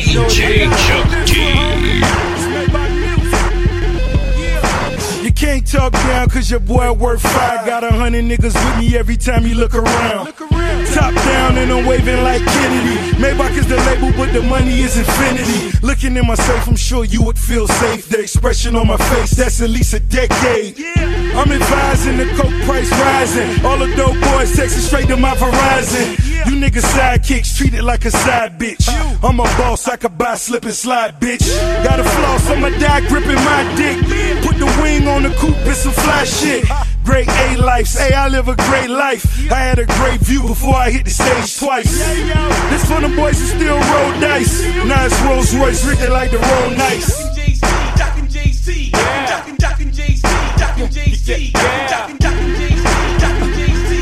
DJ Chuck D. You can't talk down cause your boy worth fire. Got 100 niggas with me every time you look around. Top down and I'm waving like Kennedy. Maybach is the label but the money is infinity. Looking in my safe I'm sure you would feel safe. The expression on my face, that's at least a decade. I'm advising the coke price rising. All the dope boys texting straight to my Verizon. You niggas sidekicks treated like a side bitch. I'm a boss, I could buy, slip and slide, bitch. Got a floss, I'ma die gripping my dick. Put the wing on the coupe, it's some fly shit. Great A lives, hey, I live a great life. I had a great view before I hit the stage twice. This for the boys who still roll dice. Now it's Rolls Royce, written like the roll nice. Jockin' JC, Jockin' JC, Jockin' JC, Jockin' JC, Jockin' JC.